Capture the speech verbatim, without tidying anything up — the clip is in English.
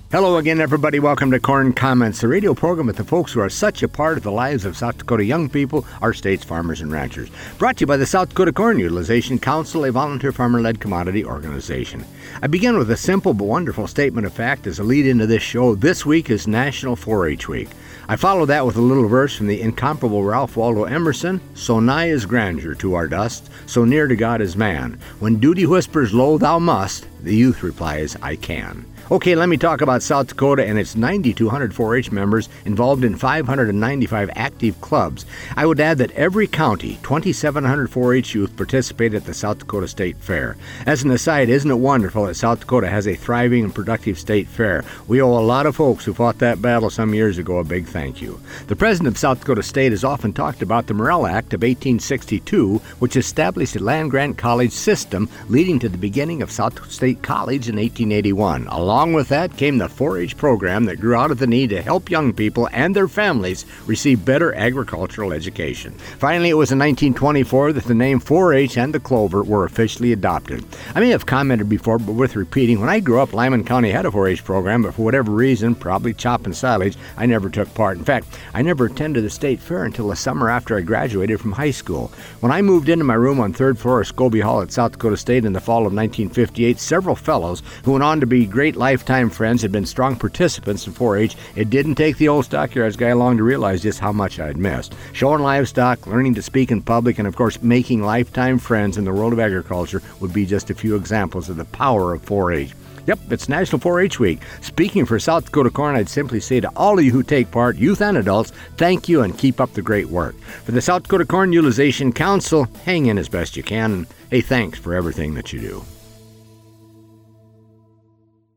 Hello again, everybody. Welcome to Corn Comments, the radio program with the folks who are such a part of the lives of South Dakota young people, our state's farmers and ranchers. Brought to you by the South Dakota Corn Utilization Council, a volunteer farmer-led commodity organization. I begin with a simple but wonderful statement of fact as a lead into this show. This week is National four H Week. I follow that with a little verse from the incomparable Ralph Waldo Emerson. So nigh is grandeur to our dust, so near to God is man. When duty whispers, lo, thou must, the youth replies, I can. Okay, let me talk about South Dakota and its nine thousand two hundred four H members involved in five hundred ninety-five active clubs. I would add that every county, two thousand seven hundred four H youth participate at the South Dakota State Fair. As an aside, isn't it wonderful that South Dakota has a thriving and productive state fair? We owe a lot of folks who fought that battle some years ago a big thank you. The president of South Dakota State has often talked about the Morrill Act of eighteen sixty-two, which established a land-grant college system leading to the beginning of South State College in eighteen eighty-one. Along with that came the four H program that grew out of the need to help young people and their families receive better agricultural education. Finally, it was in nineteen twenty-four that the name four H and the clover were officially adopted. I may have commented before, but worth repeating, when I grew up, Lyman County had a four H program, but for whatever reason, probably chopping silage, I never took part. In fact, I never attended the state fair until the summer after I graduated from high school. When I moved into my room on third floor of Scobie Hall at South Dakota State in the fall of nineteen fifty-eight, several fellows who went on to be great lifetime friends had been strong participants in four H. It didn't take the old stockyards guy long to realize just how much I'd missed. Showing livestock, learning to speak in public, and of course making lifetime friends in the world of agriculture would be just a few examples of the power of four H. Yep, it's National four H Week. Speaking for South Dakota Corn, I'd simply say to all of you who take part, youth and adults, thank you and keep up the great work. For the South Dakota Corn Utilization Council, hang in as best you can. Hey, thanks for everything that you do.